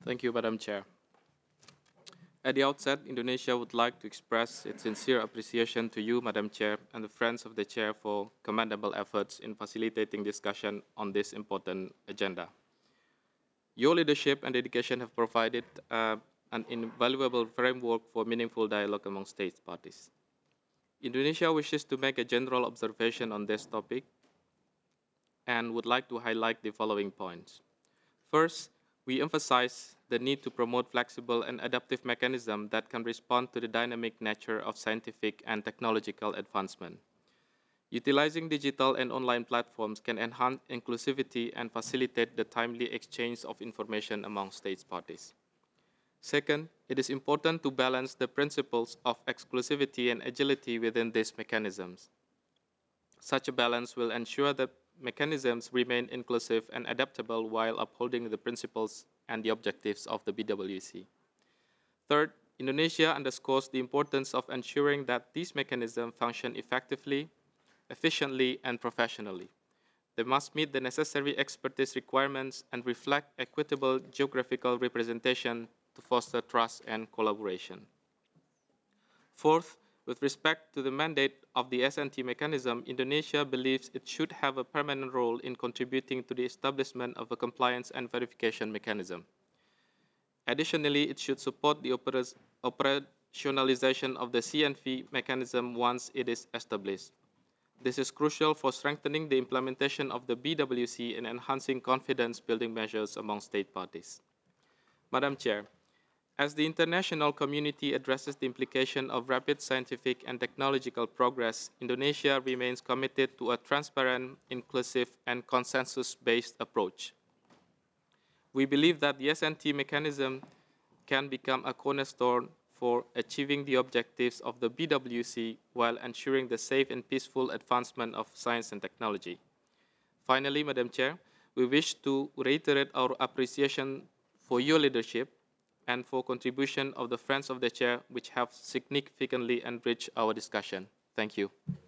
Thank you, Madam Chair. At the outset, Indonesia would like to express its sincere appreciation to you, Madam Chair, and the friends of the Chair for commendable efforts in facilitating discussion on this important agenda. Your leadership and dedication have provided an invaluable framework for meaningful dialogue among state parties. Indonesia wishes to make a general observation on this topic and would like to highlight the following points. First, we emphasize the need to promote flexible and adaptive mechanisms that can respond to the dynamic nature of scientific and technological advancement. Utilizing digital and online platforms can enhance inclusivity and facilitate the timely exchange of information among states parties. Second, it is important to balance the principles of exclusivity and agility within these mechanisms. Such a balance will ensure that mechanisms remain inclusive and adaptable while upholding the principles and the objectives of the BWC. Third, Indonesia underscores the importance of ensuring that these mechanisms function effectively, efficiently, and professionally. They must meet the necessary expertise requirements and reflect equitable geographical representation to foster trust and collaboration. Fourth, with respect to the mandate of the SNT mechanism, Indonesia believes it should have a permanent role in contributing to the establishment of a compliance and verification mechanism. Additionally, it should support the operationalization of the CNV mechanism once it is established. This is crucial for strengthening the implementation of the BWC and enhancing confidence building measures among state parties. Madam Chair, as the international community addresses the implication of rapid scientific and technological progress, Indonesia remains committed to a transparent, inclusive, and consensus-based approach. We believe that the SNT mechanism can become a cornerstone for achieving the objectives of the BWC while ensuring the safe and peaceful advancement of science and technology. Finally, Madam Chair, we wish to reiterate our appreciation for your leadership and for contribution of the Friends of the Chair which have significantly enriched our discussion. Thank you.